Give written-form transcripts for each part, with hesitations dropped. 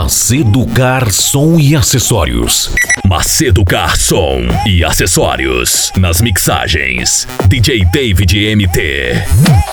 Macedo Car Som e Acessórios. Macedo Car Som e Acessórios. Nas mixagens, DJ David MT.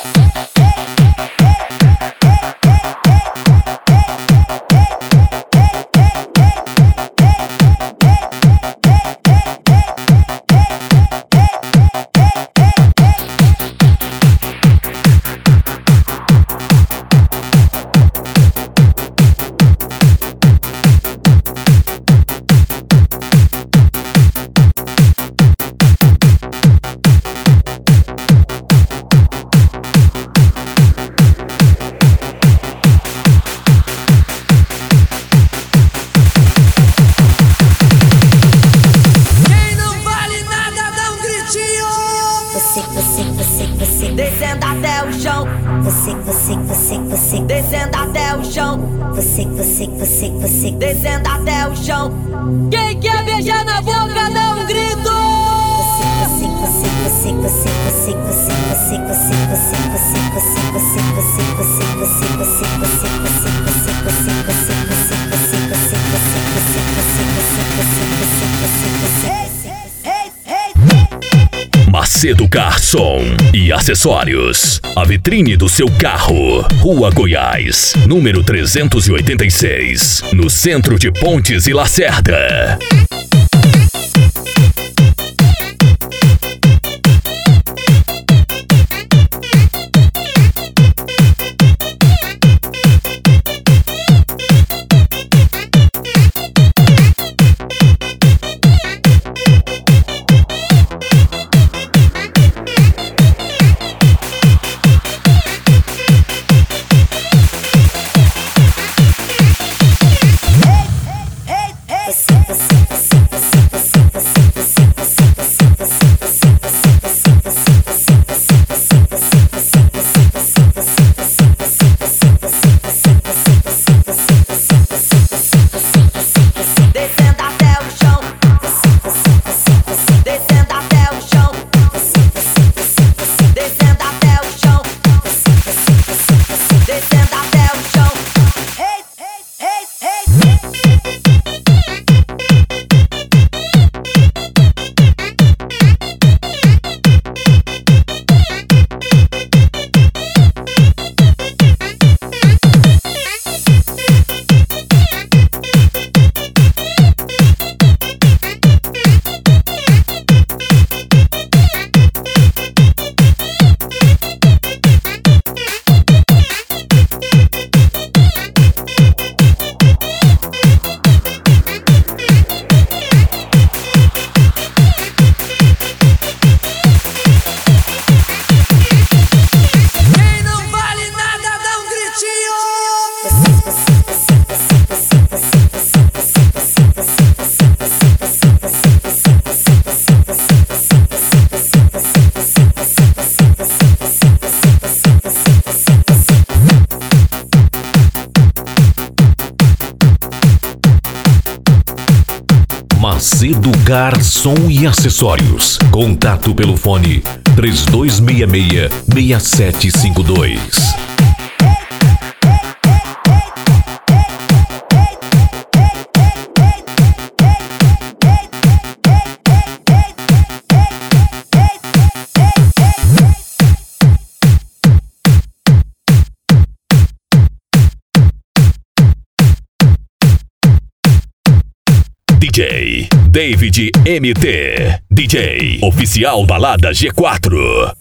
Descendo até o chão. Você descendo até o chão. Você descendo até o chão. Quem quer beijar na boca dá um grito. Macedo Car Som e Acessórios. A vitrine do seu carro. Rua Goiás, número 386, no centro de Pontes e Lacerda. Macedo Car Som e Acessórios. Contato pelo fone 3266-6752. DJ David MT. DJ oficial Balada G4.